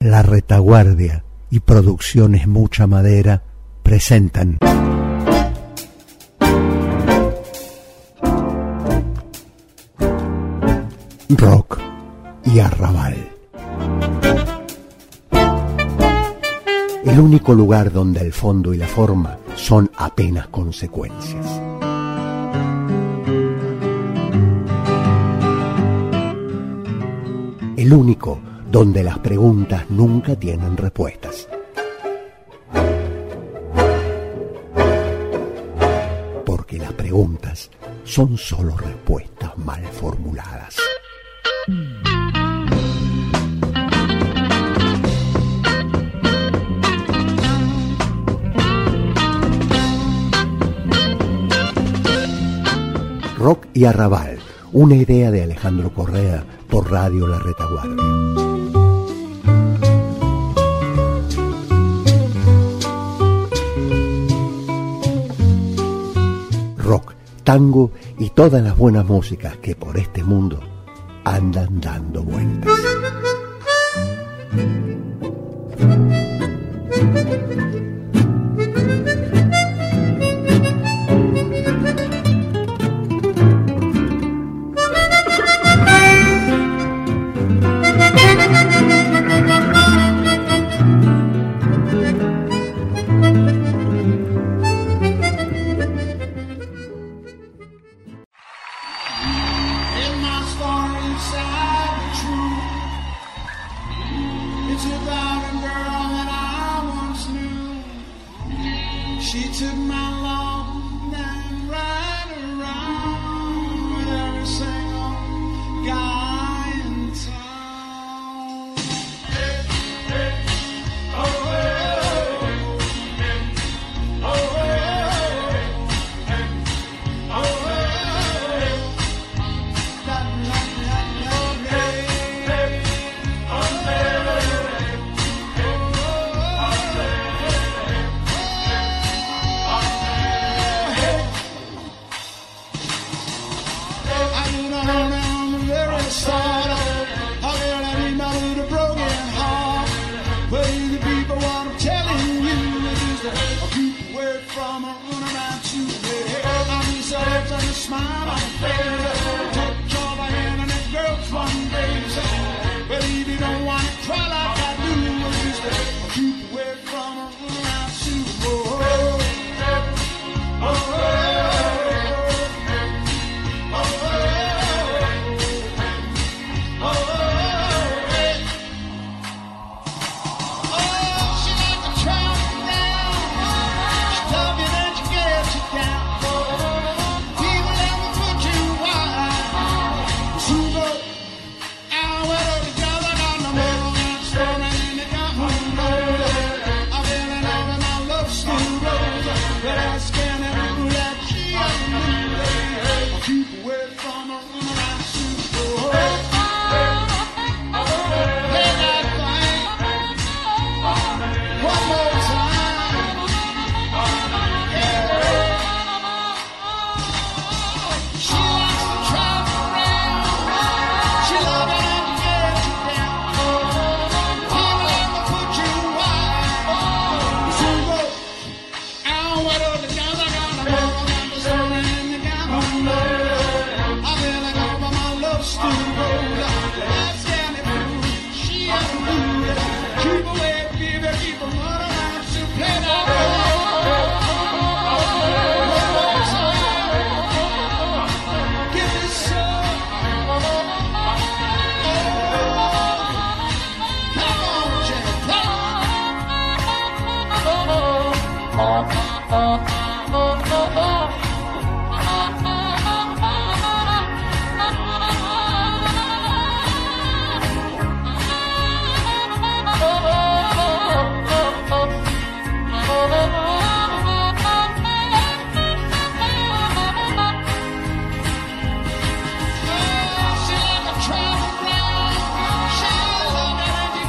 La Retaguardia y Producciones Mucha Madera presentan Rock y Arrabal. El único lugar donde el fondo y la forma son apenas consecuencias. El único donde las preguntas nunca tienen respuestas. Porque las preguntas son solo respuestas mal formuladas. Rock y Arrabal, una idea de Alejandro Correa por Radio La Retaguardia. Rock, tango y todas las buenas músicas que por este mundo andan dando vueltas.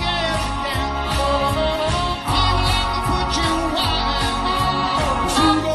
Sungo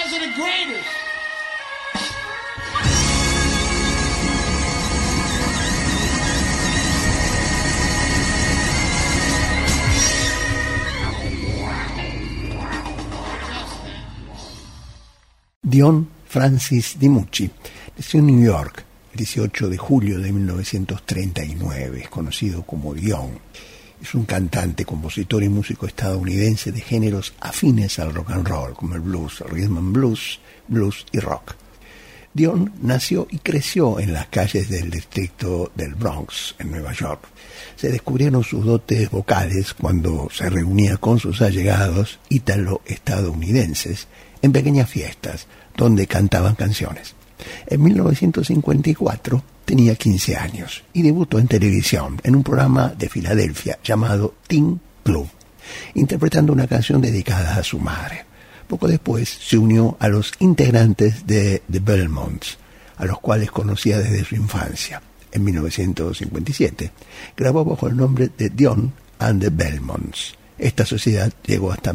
because of the greatest. Dion Francis DiMucci nació en New York el 18 de julio de 1939, es conocido como Dion. Es un cantante, compositor y músico estadounidense de géneros afines al rock and roll, como el blues, el rhythm and blues, blues y rock. Dion nació y creció en las calles del distrito del Bronx, en Nueva York. Se descubrieron sus dotes vocales cuando se reunía con sus allegados ítalo-estadounidenses en pequeñas fiestas donde cantaban canciones. En 1954 tenía 15 años y debutó en televisión en un programa de Filadelfia llamado Teen Club, interpretando una canción dedicada a su madre. Poco después se unió a los integrantes de The Belmonts, a los cuales conocía desde su infancia. En 1957 grabó bajo el nombre de Dion and the Belmonts. Esta sociedad llegó hasta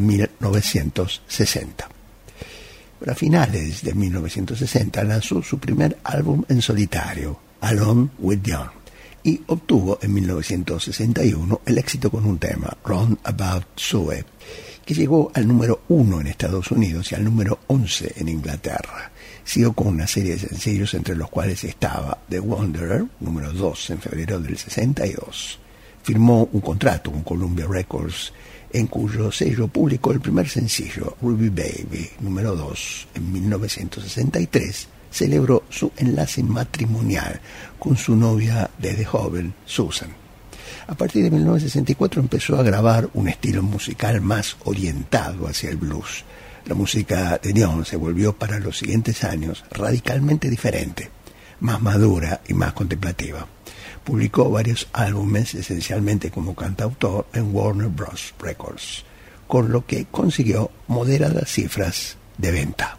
1960. Pero a finales de 1960 lanzó su primer álbum en solitario, Alone with Dion, y obtuvo en 1961 el éxito con un tema, Round About Sue, que llegó al número 1 en Estados Unidos y al número 11 en Inglaterra. Siguió con una serie de sencillos entre los cuales estaba The Wanderer, número 2 en febrero del 62. Firmó un contrato con Columbia Records, en cuyo sello publicó el primer sencillo, Ruby Baby, número 2. En 1963 celebró su enlace matrimonial con su novia desde joven, Susan. A partir de 1964 empezó a grabar un estilo musical más orientado hacia el blues. La música de Dion se volvió para los siguientes años radicalmente diferente, más madura y más contemplativa. Publicó varios álbumes, esencialmente como cantautor, en Warner Bros. Records, con lo que consiguió moderadas cifras de venta.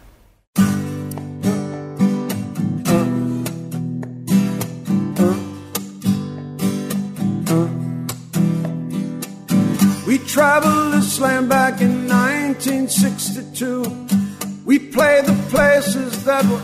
We traveled this land back in 1962. We played the places that were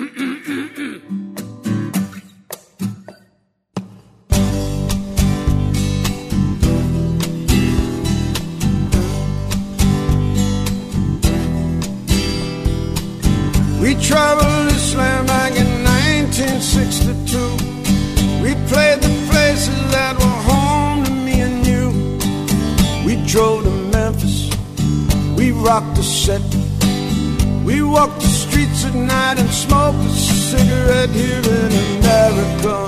We traveled this land back in 1962. We played the places that were home to me and you. We drove to Memphis. We rocked the set. We walked the streets at night and smoked a cigarette here in America.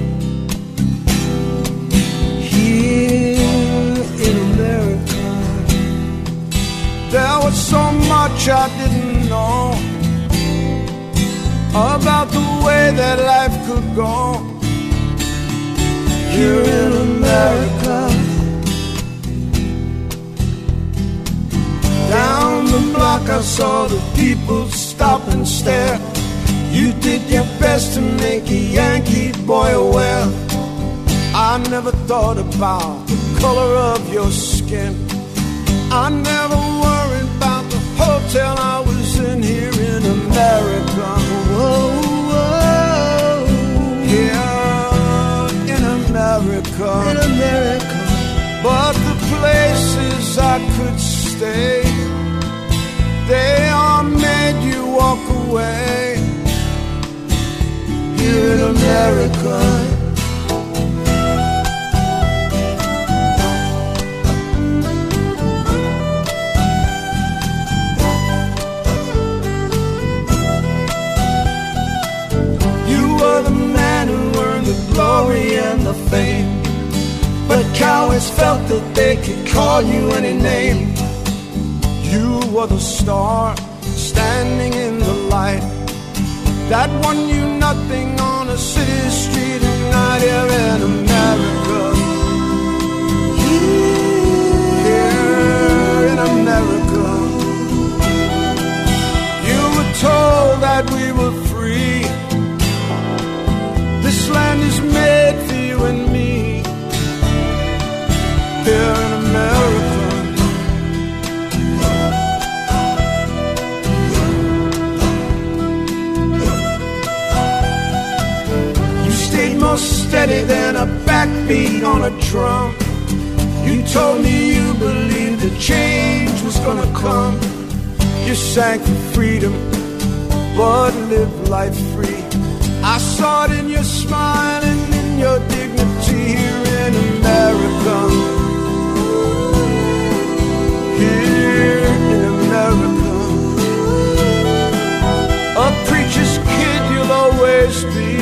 Here in America. There was so much I didn't know about the way that life could go here in America. Down the block I saw the people stop and stare. You did your best to make a Yankee boy aware. I never thought about the color of your skin. I never worried about the hotel I was in here in America. Whoa, whoa. Here in America. In America. But the places I could stay, they all made you walk away. Here in America. Glory and the fame, but cowards felt that they could call you any name. You were the star standing in the light that won you nothing on a city street at night here in America. Here in America. You were told that we were free. This land is made for you and me. Here in America. steady than a backbeat on a drum. You told me you believed that change was gonna come. You sang for freedom, but live life free. I saw it in your smile and in your dignity here in America. Here in America. A preacher's kid you'll always be,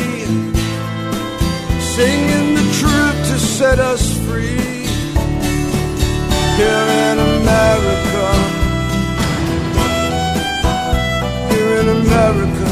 singing the truth to set us free. Here in America. Here in America.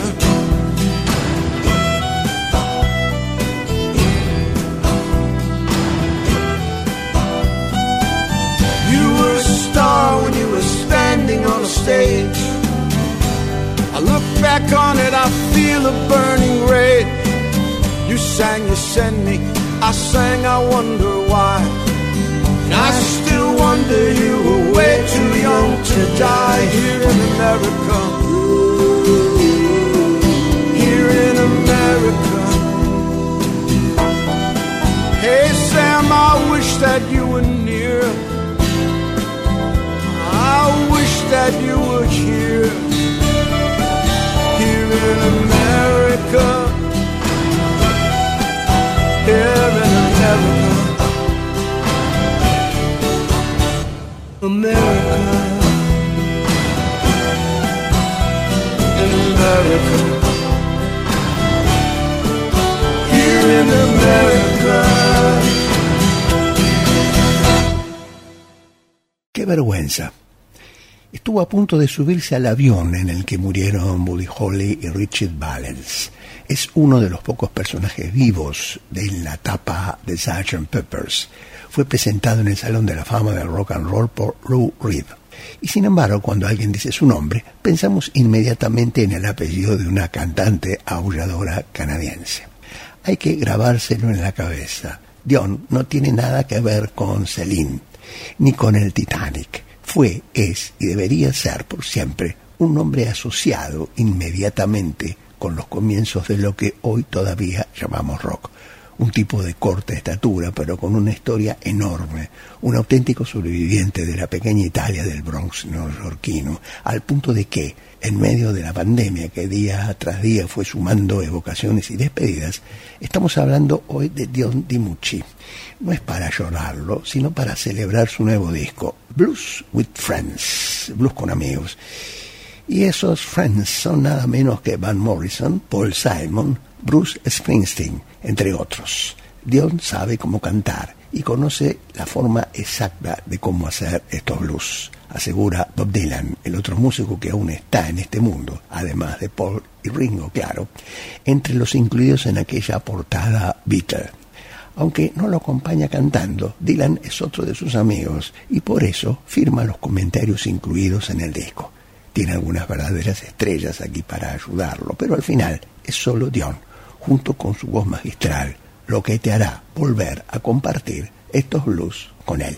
You were a star when you were standing on a stage. I look back on it, I feel a burning rage. You sang, you sent me, I sang, I wonder why. And I still wonder you were way too young to die. Here in America. Here in America. Hey Sam, I wish that you were near. I wish that you were here. Here in America. Here in America. America. In America. Here in America. ¡Qué vergüenza! Estuvo a punto de subirse al avión en el que murieron Buddy Holly y Richard Valens. Es uno de los pocos personajes vivos de la tapa de Sgt. Pepper's. Fue presentado en el Salón de la Fama del Rock and Roll por Lou Reed. Y sin embargo, cuando alguien dice su nombre, pensamos inmediatamente en el apellido de una cantante aulladora canadiense. Hay que grabárselo en la cabeza. Dion no tiene nada que ver con Celine, ni con el Titanic. Fue, es y debería ser por siempre un nombre asociado inmediatamente con los comienzos de lo que hoy todavía llamamos rock. Un tipo de corta estatura, pero con una historia enorme, un auténtico sobreviviente de la pequeña Italia del Bronx neoyorquino, al punto de que, en medio de la pandemia que día tras día fue sumando evocaciones y despedidas, estamos hablando hoy de Dion DiMucci. No es para llorarlo, sino para celebrar su nuevo disco, Blues with Friends, blues con amigos. Y esos friends son nada menos que Van Morrison, Paul Simon, Bruce Springsteen, entre otros. Dion sabe cómo cantar y conoce la forma exacta de cómo hacer estos blues, asegura Bob Dylan, el otro músico que aún está en este mundo, además de Paul y Ringo, claro, entre los incluidos en aquella portada Beatle. Aunque no lo acompaña cantando, Dylan es otro de sus amigos y por eso firma los comentarios incluidos en el disco. Tiene algunas verdaderas estrellas aquí para ayudarlo, pero al final es solo Dion, junto con su voz magistral, lo que te hará volver a compartir estos blues con él.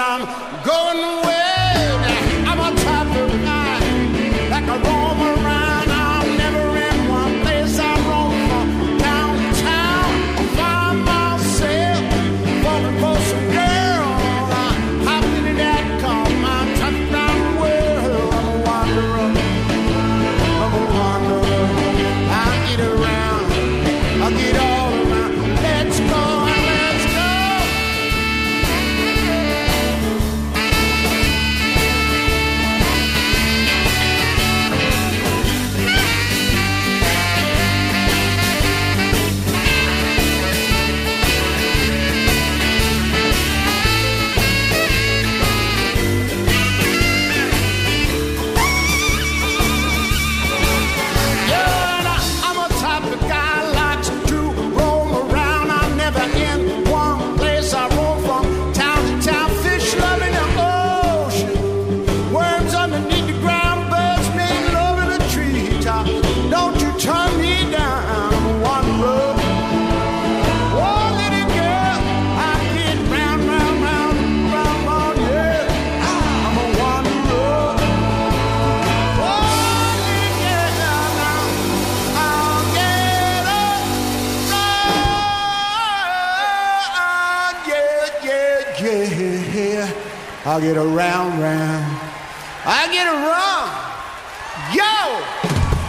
Going away, I'm on top of the line, like a roam around. I'll get around, round. I'll get around. Yo!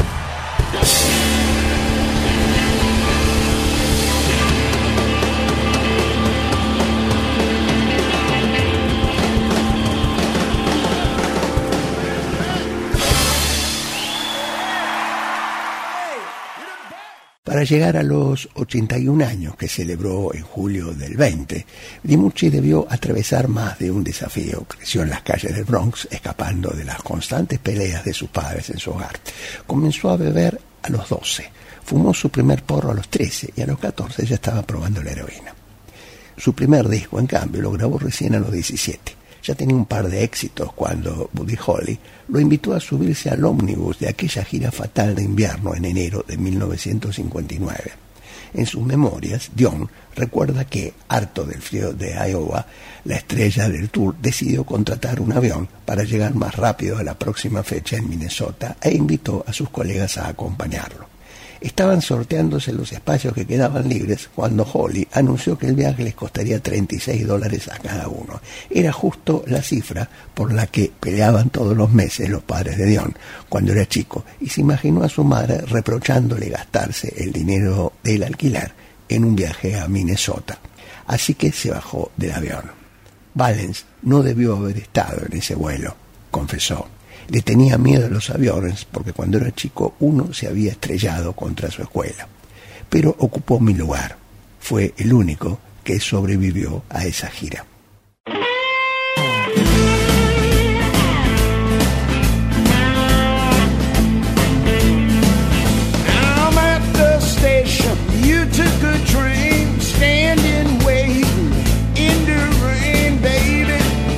Para llegar a los 81 años que celebró en julio del 20, DiMucci debió atravesar más de un desafío. Creció en las calles del Bronx, escapando de las constantes peleas de sus padres en su hogar. Comenzó a beber a los 12, fumó su primer porro a los 13 y a los 14 ya estaba probando la heroína. Su primer disco, en cambio, lo grabó recién a los 17. Ya tenía un par de éxitos cuando Buddy Holly lo invitó a subirse al ómnibus de aquella gira fatal de invierno en enero de 1959. En sus memorias, Dion recuerda que, harto del frío de Iowa, la estrella del tour decidió contratar un avión para llegar más rápido a la próxima fecha en Minnesota e invitó a sus colegas a acompañarlo. Estaban sorteándose los espacios que quedaban libres cuando Holly anunció que el viaje les costaría $36 a cada uno. Era justo la cifra por la que peleaban todos los meses los padres de Dion cuando era chico, y se imaginó a su madre reprochándole gastarse el dinero del alquiler en un viaje a Minnesota. Así que se bajó del avión. Valens no debió haber estado en ese vuelo, confesó. Le tenía miedo a los aviones porque cuando era chico uno se había estrellado contra su escuela. Pero ocupó mi lugar. Fue el único que sobrevivió a esa gira. I'm at the station. You took a train, standing waiting in the rain, baby.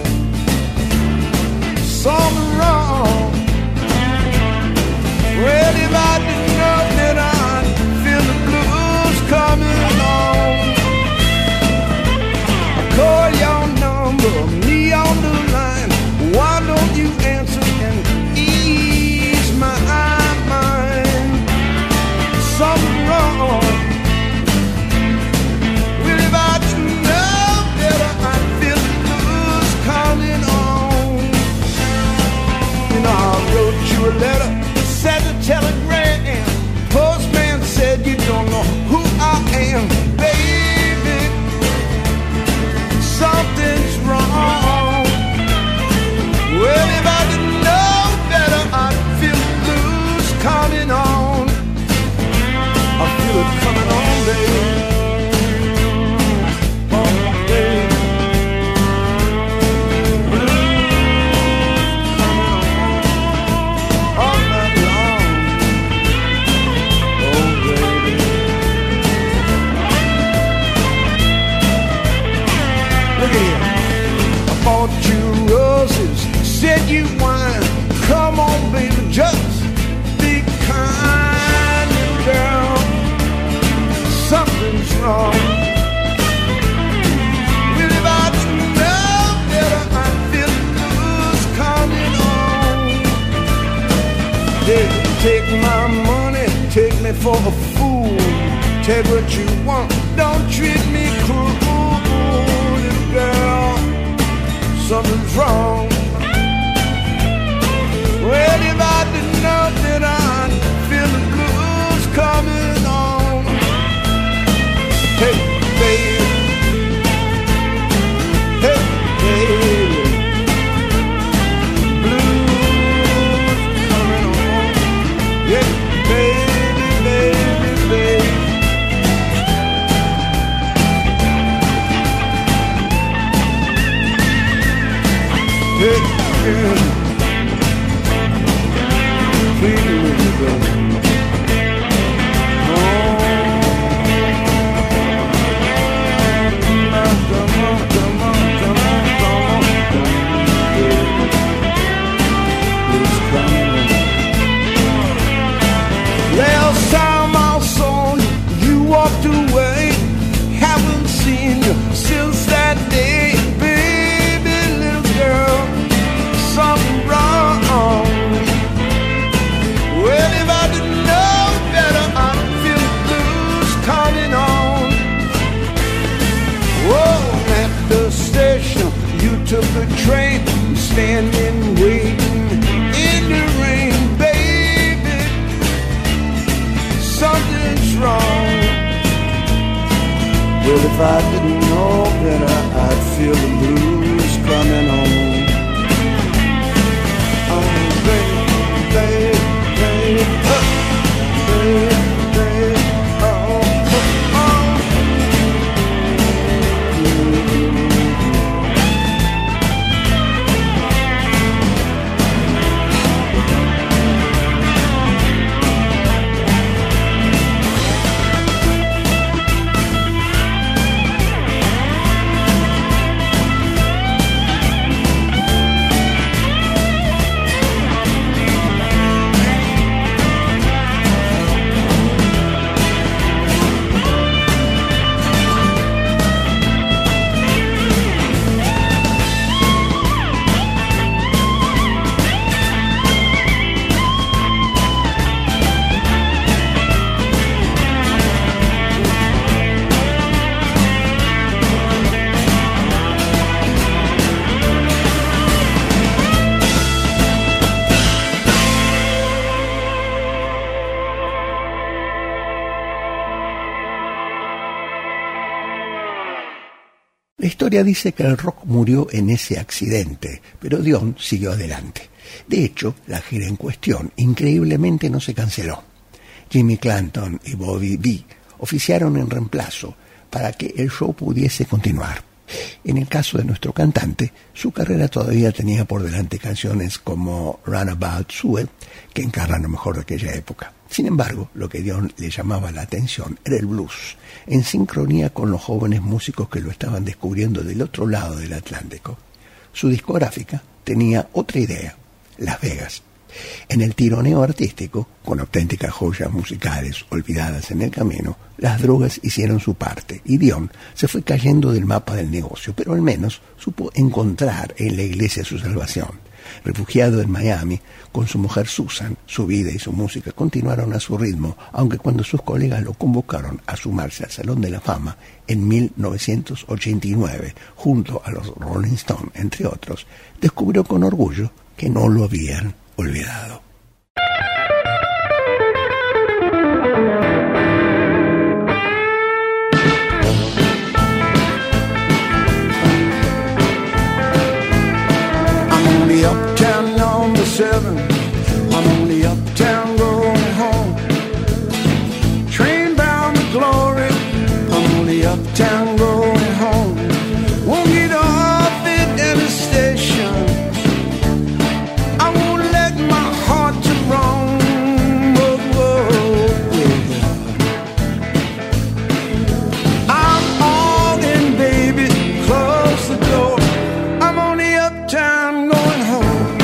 Something wrong. Well, if I didn't know that I'd feel the blues coming on, I call your number, me on the line. Why don't you answer and ease my mind? Something wrong. Well, if I didn't know that I'd feel the blues coming on, you know, I wrote you a letter. Sent a telegram. Postman said you don't know who I am, baby. Something's wrong. Well, if I didn't know better, I'd feel the blues coming on. I feel it coming on, baby. Oh, baby. I bought you roses, said you wine. Come on, baby, just be kind, little girl. Something's wrong. Well, if I didn't know better, I'd feel the blues coming on. Yeah, take my money, take me for a fool. Take what you want, don't treat me cruel. Girl, something's wrong. Well, if I didn't know that I'd feel the blues coming on. Hey, baby. Hey, baby. Blues coming on. Yeah, baby, baby, baby. Last time I saw you, you walked away. Haven't seen you since that day, baby, little girl. Something wrong. Well, if I feel the blues coming on. Oh, baby, baby, baby, baby, baby, oh, oh, oh. La historia dice que el rock murió en ese accidente, pero Dion siguió adelante. De hecho, la gira en cuestión increíblemente no se canceló. Jimmy Clanton y Bobby B oficiaron en reemplazo para que el show pudiese continuar. En el caso de nuestro cantante, su carrera todavía tenía por delante canciones como Runabout Sue, que encarnan lo mejor de aquella época. Sin embargo, lo que Dion le llamaba la atención era el blues, en sincronía con los jóvenes músicos que lo estaban descubriendo del otro lado del Atlántico. Su discográfica tenía otra idea: Las Vegas. En el tironeo artístico, con auténticas joyas musicales olvidadas en el camino, las drogas hicieron su parte y Dion se fue cayendo del mapa del negocio, pero al menos supo encontrar en la iglesia su salvación. Refugiado en Miami, con su mujer Susan, su vida y su música continuaron a su ritmo, aunque cuando sus colegas lo convocaron a sumarse al Salón de la Fama en 1989, junto a los Rolling Stones, entre otros, descubrió con orgullo que no lo habían olvidado. I'm on the uptown number 7. I'm on the uptown going home. Train bound to glory. I'm on the uptown going home. Won't get off at any station. I won't let my heart to roam. Whoa, whoa, yeah. I'm all in, baby. Close the door. I'm on the uptown going home.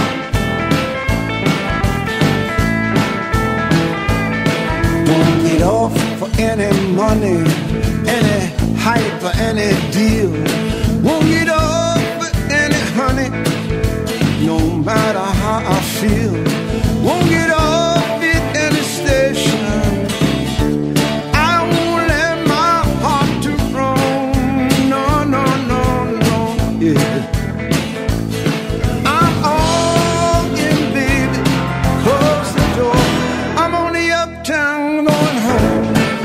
Don't get off for any money, any hype or any deal. Won't get off for any honey, no matter how I feel. Won't get off at any station. I won't let my heart to roam. No, no, no, no, yeah. I'm all in, baby. Close the door. I'm on the uptown going home.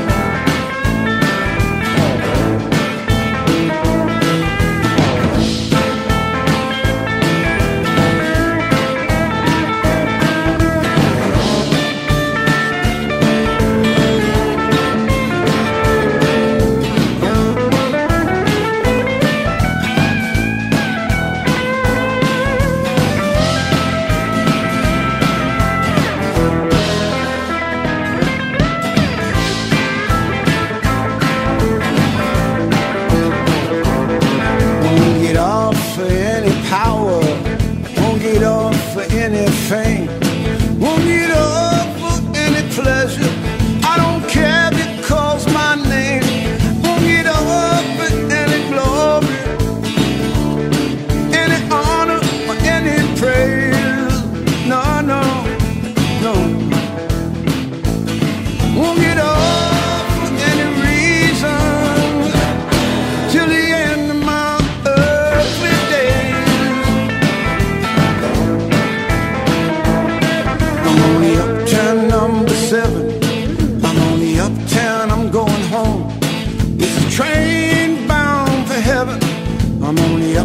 Won't get off for any power. Won't get off for any fame. Won't get off for any pleasure. I don't care if it calls my name. Won't get off for any glory, any honor or any praise. No, no, no. Won't get off for any reason till the end of my earthly days. I'm on the uptown number 7. I'm on the uptown, I'm going home. It's a train bound for heaven. I'm on the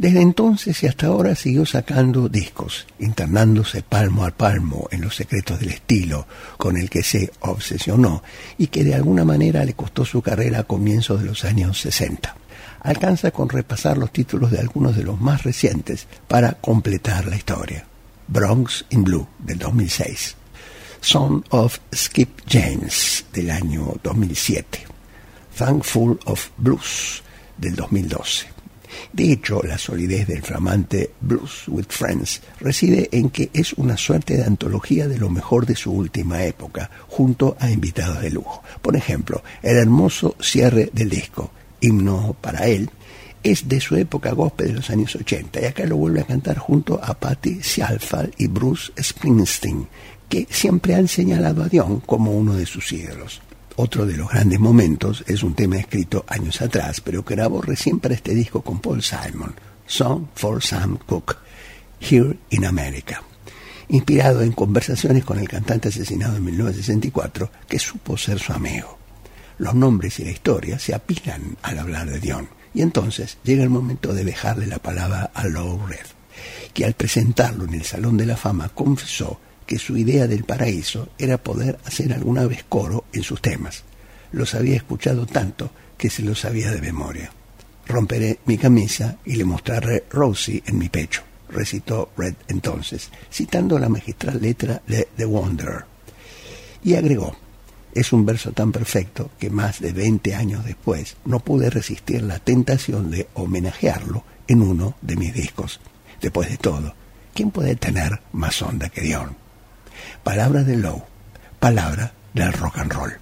Desde entonces y hasta ahora siguió sacando discos, internándose palmo a palmo en los secretos del estilo con el que se obsesionó y que de alguna manera le costó su carrera a comienzos de los años 60. Alcanza con repasar los títulos de algunos de los más recientes para completar la historia. Bronx in Blue, del 2006. Son of Skip James, del año 2007. Thankful of Blues, del 2012. De hecho, la solidez del flamante Blues with Friends reside en que es una suerte de antología de lo mejor de su última época, junto a invitados de lujo. Por ejemplo, el hermoso cierre del disco, Himno para él, es de su época gospel de los años 80, y acá lo vuelve a cantar junto a Patti Scialfa y Bruce Springsteen, que siempre han señalado a Dion como uno de sus ídolos. Otro de los grandes momentos es un tema escrito años atrás, pero que grabó recién para este disco con Paul Simon, Song for Sam Cooke, Here in America, inspirado en conversaciones con el cantante asesinado en 1964, que supo ser su amigo. Los nombres y la historia se apilan al hablar de Dion, y entonces llega el momento de dejarle la palabra a Lou Reed, que al presentarlo en el Salón de la Fama confesó que su idea del paraíso era poder hacer alguna vez coro en sus temas. Los había escuchado tanto que se los sabía de memoria. Romperé mi camisa y le mostraré Rosie en mi pecho, recitó Reed entonces, citando la magistral letra de The Wanderer. Y agregó, es un verso tan perfecto que más de 20 años después no pude resistir la tentación de homenajearlo en uno de mis discos. Después de todo, ¿quién puede tener más onda que Dion? Palabra de Lou, palabra del rock and roll.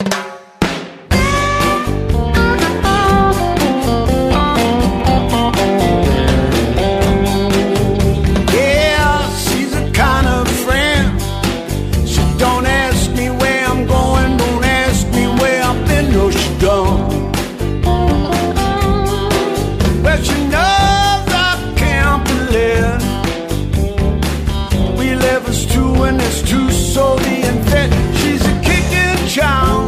Yeah, she's the kind of friend. She don't ask me where I'm going, don't ask me where I've been, no she don't. Well, she knows I can't believe we live as true and it's true, so the infant, she's a kicking child.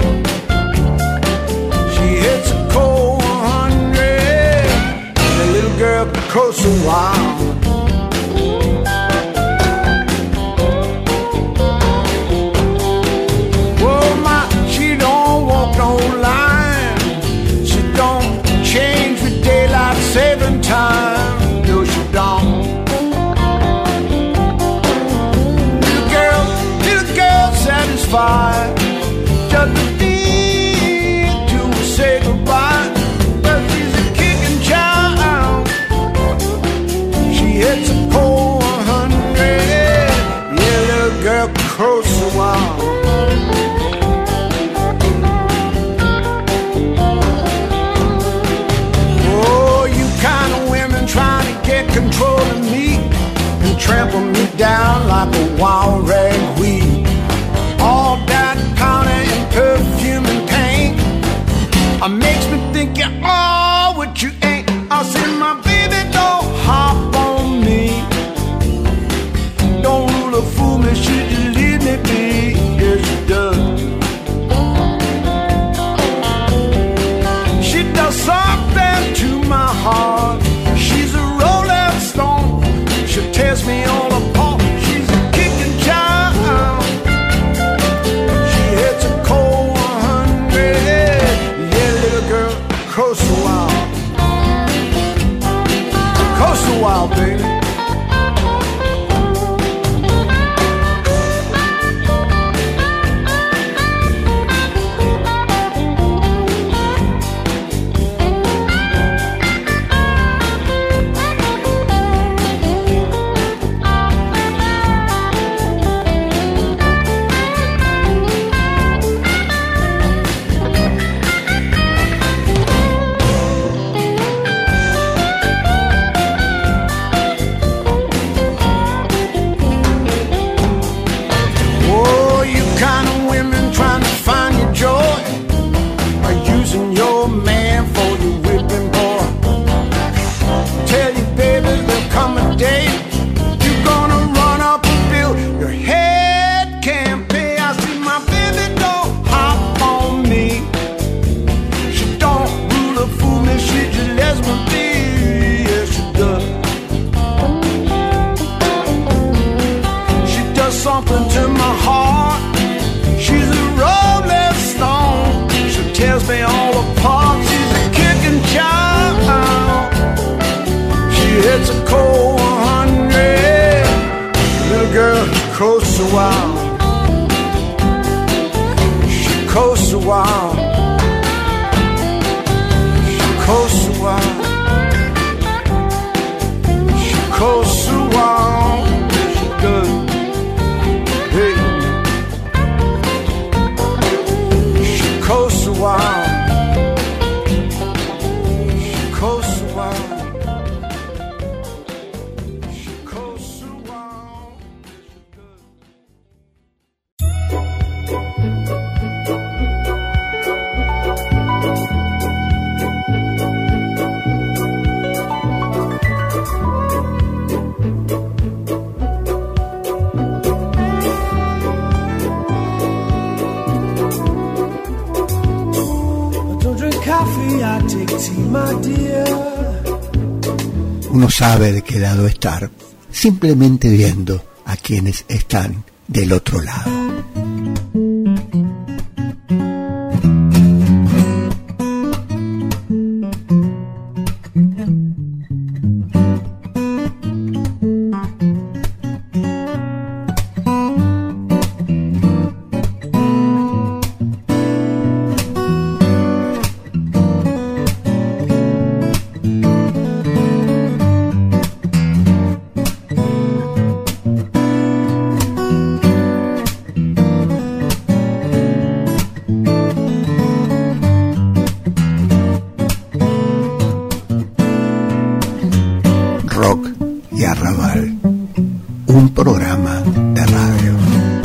She hits a cold 100, and the little girl goes so wild. Whoa, my, she don't walk no line. She don't change with daylight saving time. No, she don't. Satisfied, just the need to say goodbye. But she's a kicking child. coasts a while. She coasts a while. She coasts a while. She does. Hey. She coasts a while. She coasts a while. She coasts a while. Uno sabe de qué lado estar simplemente viendo a quienes están del otro lado. Rock y Arrabal, un programa de radio.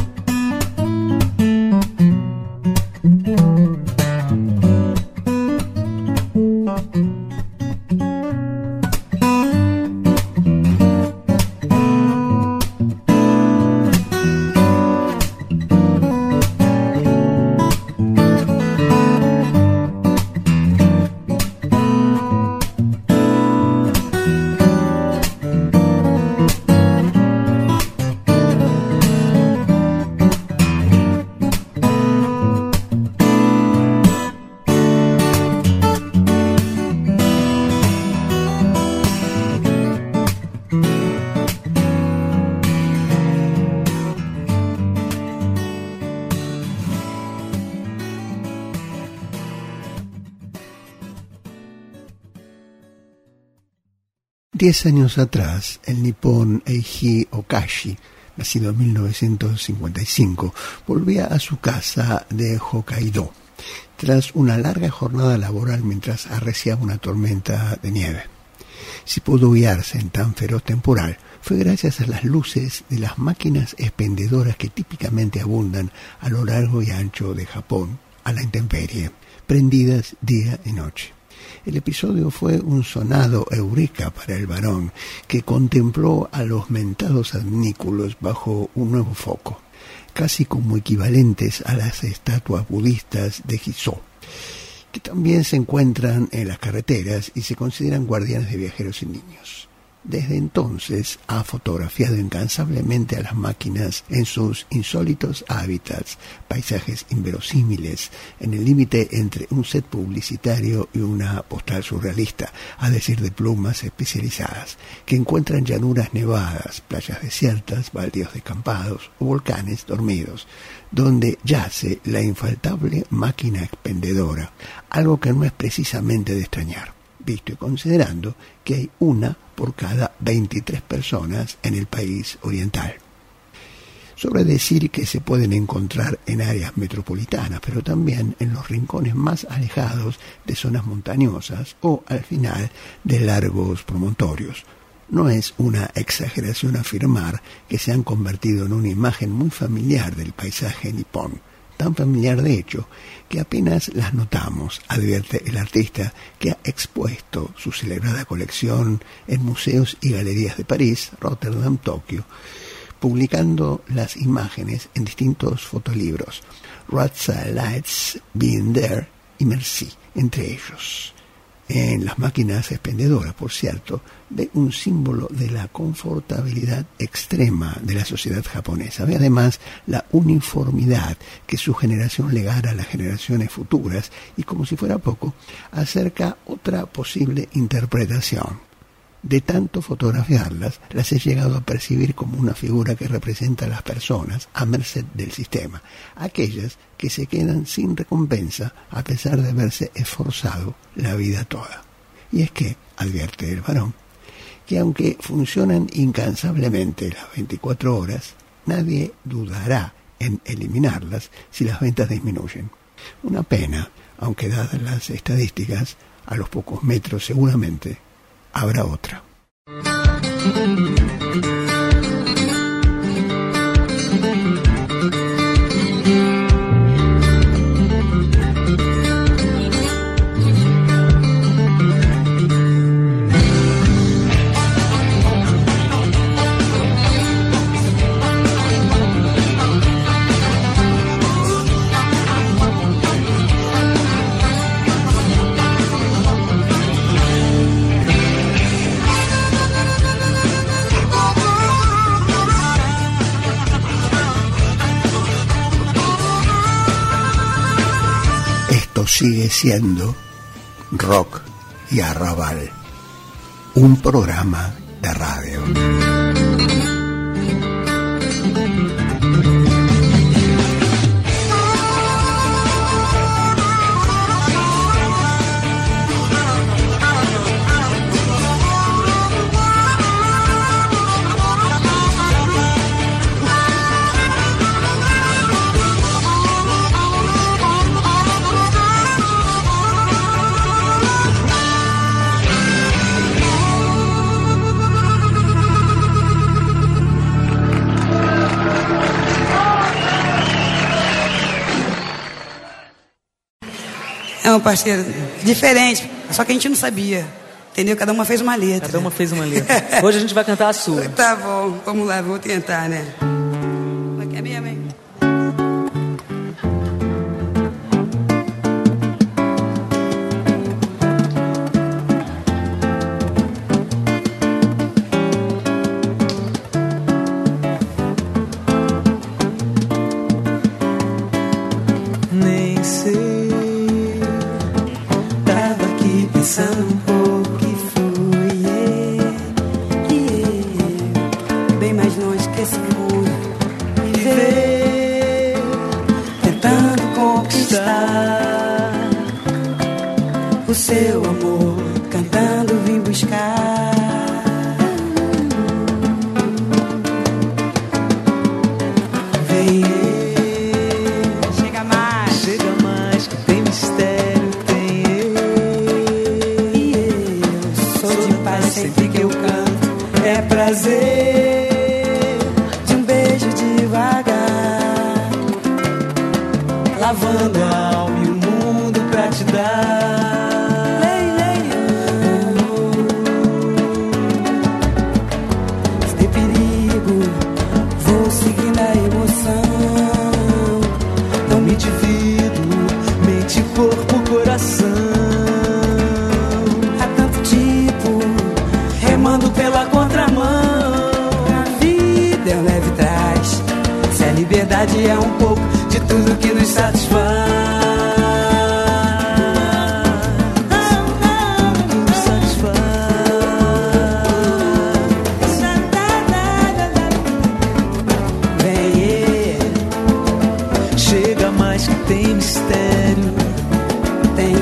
Diez años atrás, el nipón Eiji Okashi, nacido en 1955, volvía a su casa de Hokkaido, tras una larga jornada laboral mientras arreciaba una tormenta de nieve. Si pudo guiarse en tan feroz temporal, fue gracias a las luces de las máquinas expendedoras que típicamente abundan a lo largo y ancho de Japón, a la intemperie, prendidas día y noche. El episodio fue un sonado eureka para el varón, que contempló a los mentados adnículos bajo un nuevo foco, casi como equivalentes a las estatuas budistas de Gizo, que también se encuentran en las carreteras y se consideran guardianes de viajeros y niños. Desde entonces ha fotografiado incansablemente a las máquinas en sus insólitos hábitats, paisajes inverosímiles, en el límite entre un set publicitario y una postal surrealista, a decir de plumas especializadas, que encuentran llanuras nevadas, playas desiertas, baldíos descampados o volcanes dormidos, donde yace la infaltable máquina expendedora, algo que no es precisamente de extrañar, visto y considerando que hay una por cada 23 personas en el país oriental. Sobre decir que se pueden encontrar en áreas metropolitanas, pero también en los rincones más alejados de zonas montañosas o al final de largos promontorios. No es una exageración afirmar que se han convertido en una imagen muy familiar del paisaje nipón, tan familiar de hecho que apenas las notamos, advierte el artista que ha expuesto su celebrada colección en museos y galerías de París, Rotterdam, Tokio, publicando las imágenes en distintos fotolibros, Ratza Lights, Being There y Merci, entre ellos. En las máquinas expendedoras, por cierto, ve un símbolo de la confortabilidad extrema de la sociedad japonesa. Ve además la uniformidad que su generación legara a las generaciones futuras y, como si fuera poco, acerca otra posible interpretación. De tanto fotografiarlas, las he llegado a percibir como una figura que representa a las personas a merced del sistema, aquellas que se quedan sin recompensa a pesar de haberse esforzado la vida toda. Y es que, advierte el varón, que aunque funcionan incansablemente las 24 horas, nadie dudará en eliminarlas si las ventas disminuyen. Una pena, aunque dadas las estadísticas, a los pocos metros seguramente habrá otra. Sigue siendo Rock y Arrabal, un programa de radio. Não, parceiro, diferente, só que a gente não sabia, entendeu? Cada uma fez uma letra. Cada uma fez uma letra. Hoje a gente vai cantar a sua. Tá bom, vamos lá, vou tentar, né? Aqui é mesmo, hein? Nem sei. Pensando um pouco que fui eu, bem mais longe que esse mundo, viver, tentando conquistar o seu amor, cantando vim buscar. Vem eu, chega mais que tem mistério. Sempre que eu canto é prazer de um beijo devagar, lavando a alma e o mundo pra te dar. Se tem perigo, vou seguir na emoção. Não me divido, mente, corpo, coração. Remando pela contramão, a vida é um leve trás. Se a liberdade é um pouco de tudo que nos satisfaz, que nos satisfaz. Vem, chega mais que tem mistério. Tem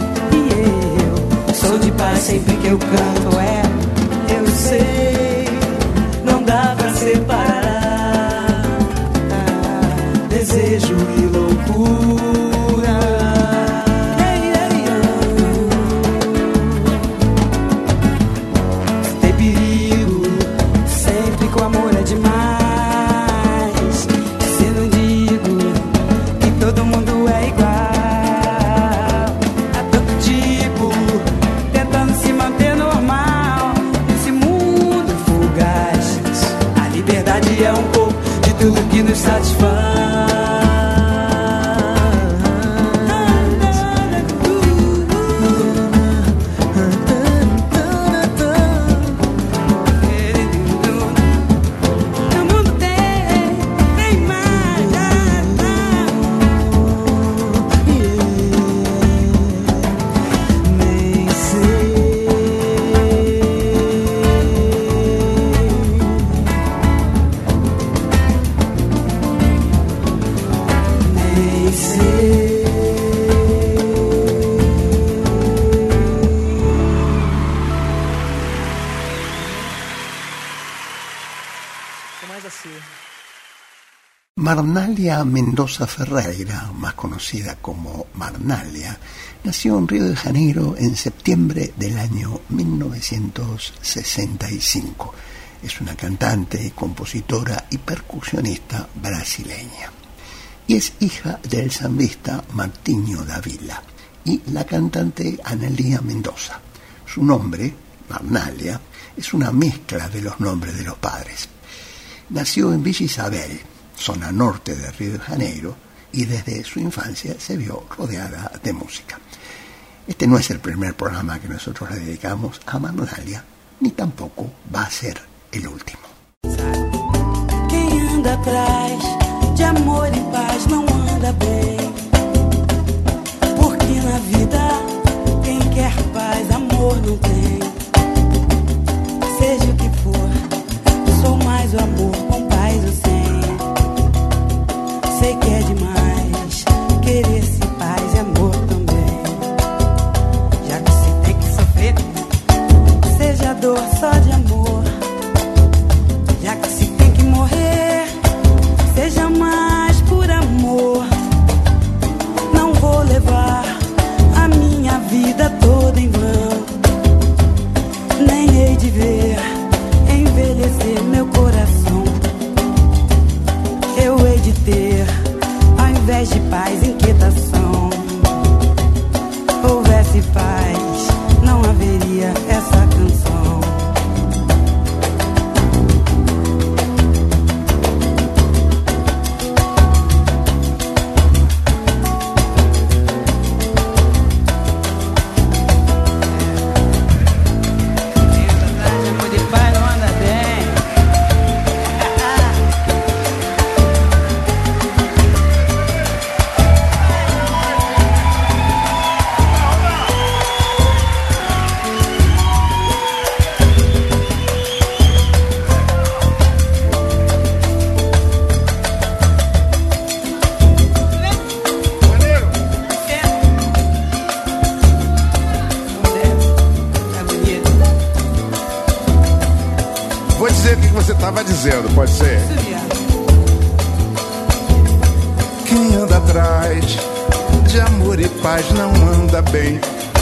eu sou de paz sempre que eu canto, eu sei, não dá pra separar desejo e loucura. Tem perigo, sempre que o amor é demais. Se não digo que todo mundo é igual, há tanto tipo tentando se manter normal. Marnalia Mendoza Ferreira, más conocida como Marnalia, nació en Río de Janeiro en septiembre del año 1965. Es una cantante, compositora y percusionista brasileña. Y es hija del sambista Martinho da Vila y la cantante Analia Mendoza. Su nombre, Marnalia, es una mezcla de los nombres de los padres. Nació en Villa Isabel, zona norte de Río de Janeiro, y desde su infancia se vio rodeada de música. Este no es el primer programa que nosotros le dedicamos a Marnalia, ni tampoco va a ser el último. Quem anda atrás de amor e paz não anda bem, porque na vida quem quer paz, amor não tem. Seja o que for, sou mais o amor com paz ou sem. Sei que é demais querer-se paz e amor também. Já que se tem que sofrer, seja dor só de amor. Já que se tem que morrer, seja mais por amor. Não vou levar a minha vida toda em vão, nem hei de ver envelhecer meu coração. Eu hei de ter, ao invés de paz, inquietação. Houvesse paz, não haveria essa canção. Dizendo, pode ser? Quem anda atrás de amor e paz não anda bem,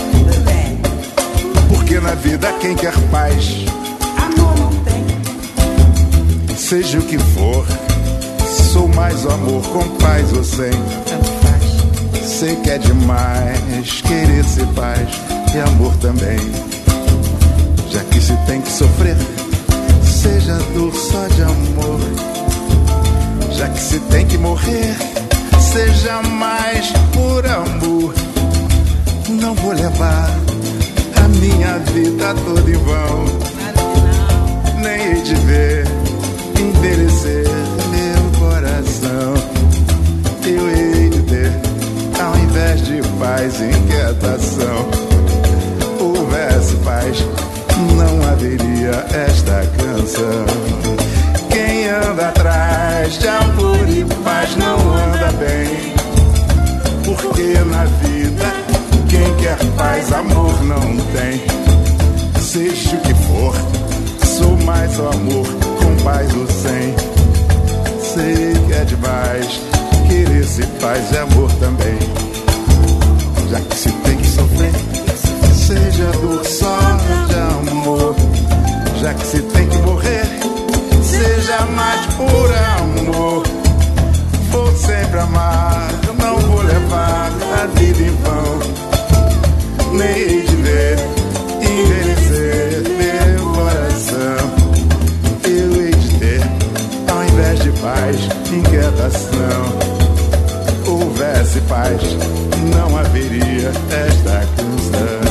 porque na vida quem quer paz, amor não tem. Seja o que for, sou mais o amor com paz ou sem. Sei que é demais querer ser paz e amor também. Já que se tem que sofrer, seja dor só de amor. Já que se tem que morrer, seja mais por amor. Não vou levar a minha vida toda em vão, nem hei de ver envelhecer meu coração. Eu hei de ter, ao invés de paz, inquietação. Houvesse paz, não haveria esta canção. Quem anda atrás de amor e paz não anda bem, porque na vida quem quer paz, amor não tem. Seja o que for, sou mais o amor com paz ou sem. Sei que é demais querer-se paz e amor também. Já que se tem que sofrer, seja dor só de amor. Já que se tem que morrer, seja mais por amor. Vou sempre amar, não vou levar a vida em vão, nem hei de ver envelhecer meu coração. Eu hei de ter, ao invés de paz, inquietação. Houvesse paz, não haveria esta canção.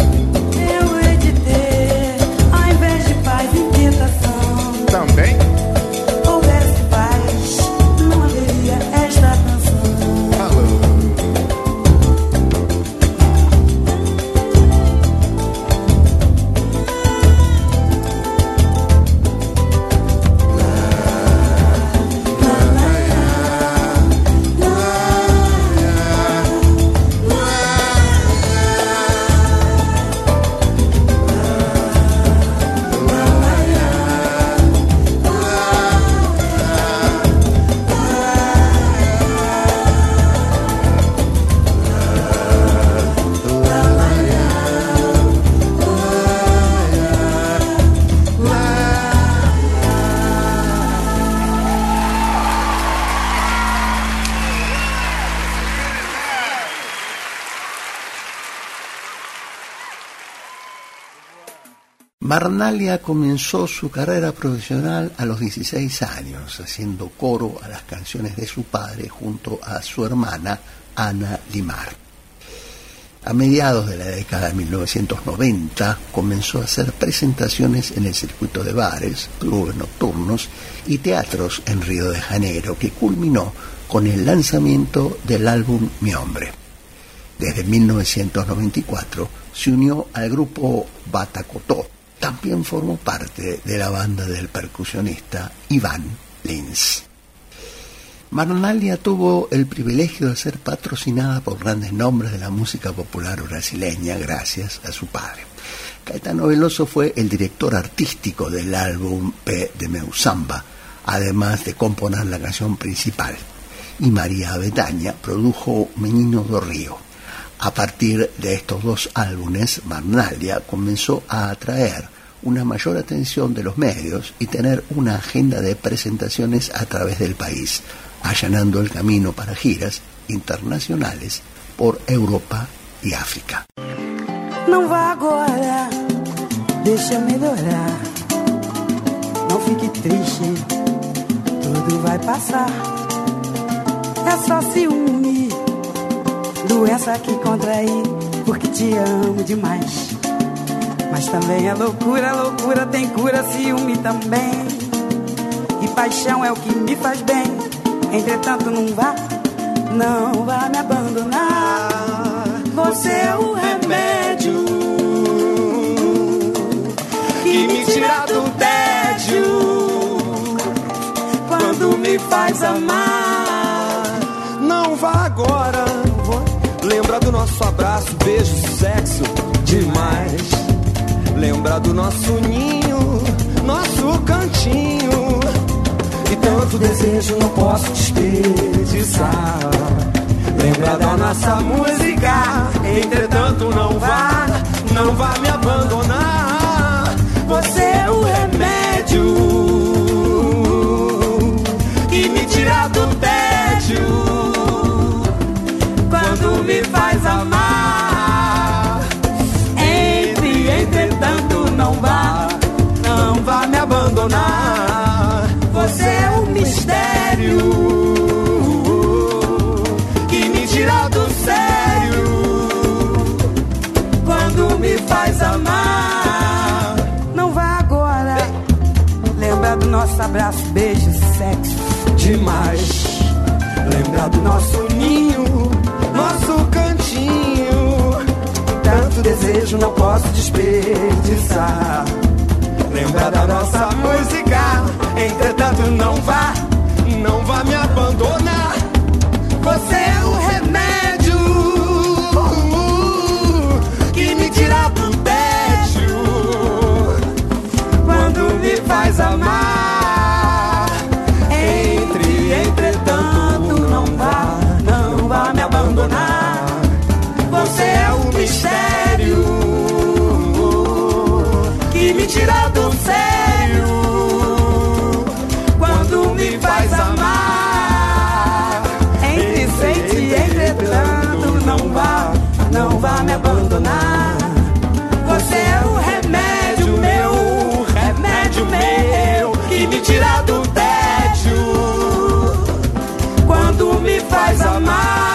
Também houvesse paz, não haveria esta canção. Alô. Marnalia comenzó su carrera profesional a los 16 años, haciendo coro a las canciones de su padre junto a su hermana Ana Limar. A mediados de la década de 1990 comenzó a hacer presentaciones en el circuito de bares, clubes nocturnos y teatros en Río de Janeiro, que culminó con el lanzamiento del álbum Mi Hombre. Desde 1994 se unió al grupo Batacotó. También formó parte de la banda del percusionista Iván Lins. Marnalia tuvo el privilegio de ser patrocinada por grandes nombres de la música popular brasileña gracias a su padre. Caetano Veloso fue el director artístico del álbum P de Meu Samba, además de componer la canción principal. Y María Bethânia produjo Menino do Rio. A partir de estos dos álbumes, Marnalia comenzó a atraer una mayor atención de los medios y tener una agenda de presentaciones a través del país, allanando el camino para giras internacionales por Europa y África. Não vá agora, deixa melhorar. Não fique triste, tudo vai passar. É só ciúme, doença que contraí, porque te amo demais. Mas também é loucura, loucura tem cura, ciúme também. E paixão é o que me faz bem. Entretanto não vá me abandonar. Você é o remédio que me tira do tédio quando me faz amar. Não vá agora, lembra do nosso abraço, beijo, sexo demais. Lembra do nosso ninho, nosso cantinho. E tanto desejo não posso desperdiçar. Lembra da nossa música, entretanto não vá me abandonar. Você é o remédio que me tira do tédio quando me faz amar. Entretanto não vá me abandonar. Você é um mistério que me tira do sério quando me faz amar. Não vá agora, lembra do nosso abraço, beijo, sexo demais. Lembra do nosso ninho, nosso cantinho. Tanto desejo não posso desperdiçar. Lembra da nossa música, entretanto não vá me abandonar. Você é o remédio que me tira do tédio quando me faz amar. Entretanto não vá me abandonar. Você é o mistério que me tira do sério quando me faz amar. Entretanto não vá me abandonar. Você é o remédio meu que me tira do tédio quando me faz amar.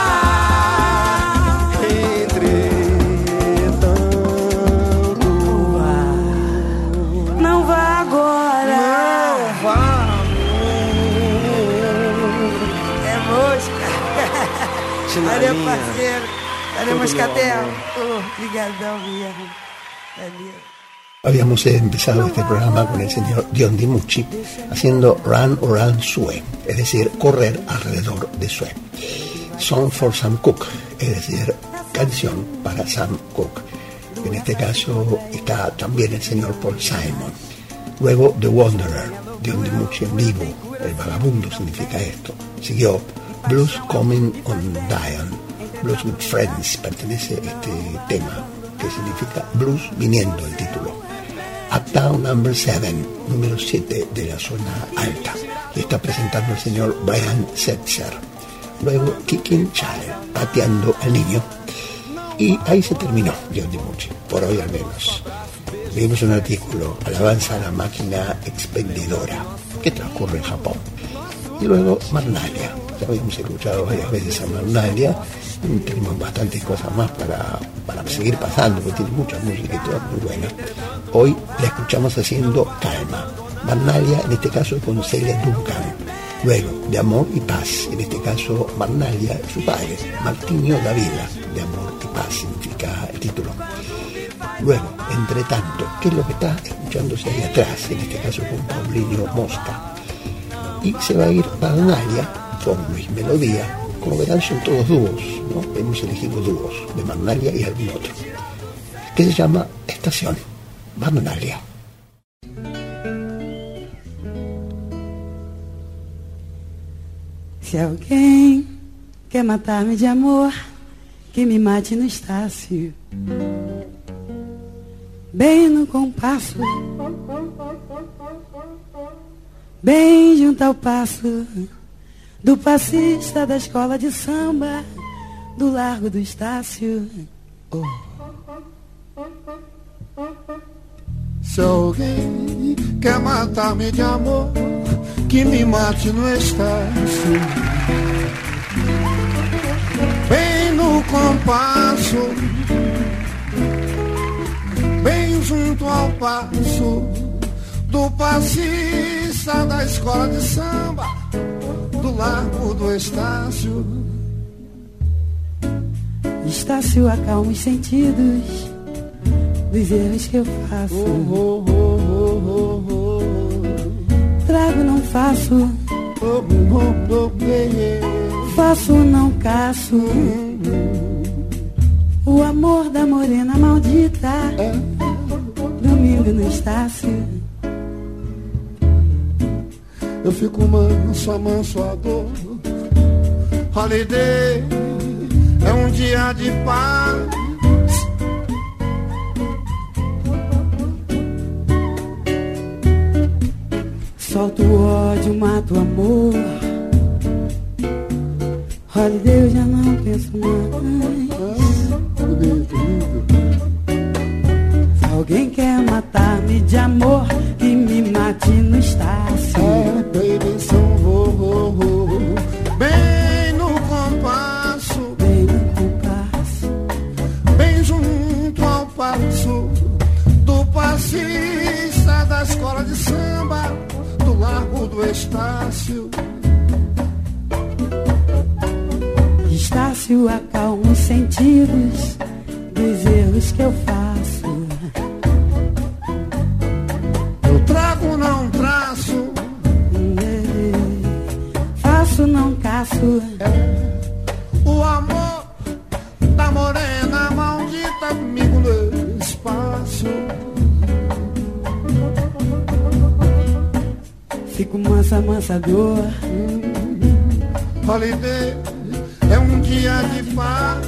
Valeu, parceiro. Valeu, Moscatel. Obrigadão mesmo. Valeu. Habíamos empezado este programa con el señor Dion DiMucci haciendo Run Around Sue, es decir, correr alrededor de Sue. Song for Sam Cooke, es decir, canción para Sam Cooke. En este caso está también el señor Paul Simon. Luego The Wanderer, Dion DiMucci en vivo, el vagabundo significa esto. Siguió Blues Coming on Dion, Blues with Friends, pertenece a este tema, que significa blues viniendo, el título. Uptown Number 7, número 7 de la zona alta, y está presentando el señor Brian Setzer. Luego Kicking Child, pateando al niño, y ahí se terminó Dion DiMucci, por hoy al menos. Leímos un artículo, Alabanza a la máquina expendedora, que transcurre en Japón. Y luego Marnalia. Ya habíamos escuchado varias veces a Marnalia. Tenemos bastantes cosas más para seguir pasando, porque tiene mucha música y toda muy buena. Hoy la escuchamos haciendo Calma. Marnalia, en este caso con Celia Duncan. Luego, De Amor y Paz, en este caso Marnalia, su padre, Martinho Dávila. De Amor y Paz significa el título. Luego, Entre Tanto, que es lo que está escuchándose ahí atrás, en este caso con Paulinho Mosca. Y se va a ir Marnalia con Luis Melodía. Como verán, son todos dúos, ¿no? Hemos elegido dúos de Marnalia y algún otro, que se llama Estación, Marnalia. Se alguém quer matar-me de amor, que me mate no Estácio, bem no compasso, bem junto ao passo do passista da escola de samba, do Largo do Estácio. Oh. Se alguém quer matar-me de amor, que me mate no Estácio, bem no compasso, bem junto ao passo do passista da escola de samba, do Largo do Estácio. Estácio acalma os sentidos dos erros que eu faço. Trago, não faço. Faço, não caço. O amor da morena maldita, domingo no Estácio. Eu fico manso, amanso a dor. Holiday é um dia de paz. Solto o ódio, mato o amor. Holiday eu já não penso mais. Se alguém quer matar-me de amor, que me mate no Estácio. Baby, são bem no compasso, bem no compasso, bem junto ao passo do passista da escola de samba, do Largo do Estácio. Estácio acalma os sentidos dos erros que eu faço. Eu trago, não traço. Faço, não caço. O amor da morena maldita comigo no espaço. Fico mansa, amansador. Holiday é um dia de paz.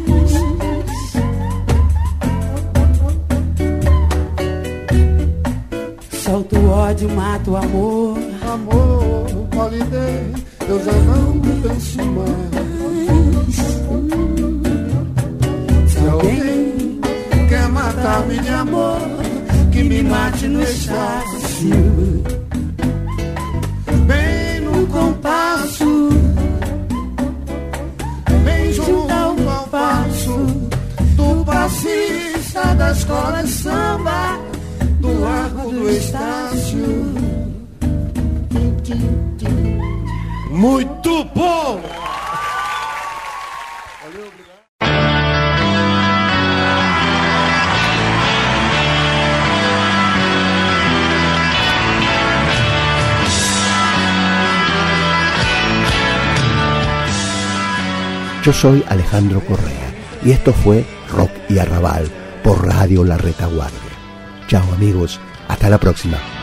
Solto o ódio, mato o amor. Amor, holiday, eu já não penso mais. Se alguém quer matar-me de amor, que me mate no Estácio, bem no compasso, bem junto ao passo do passista da escola de samba, do Largo do Estácio. Muito bom! Valeu, obrigado. Yo soy Alejandro Correa y esto fue Rock y Arrabal por Radio La Retaguardia. Chao amigos, hasta la próxima.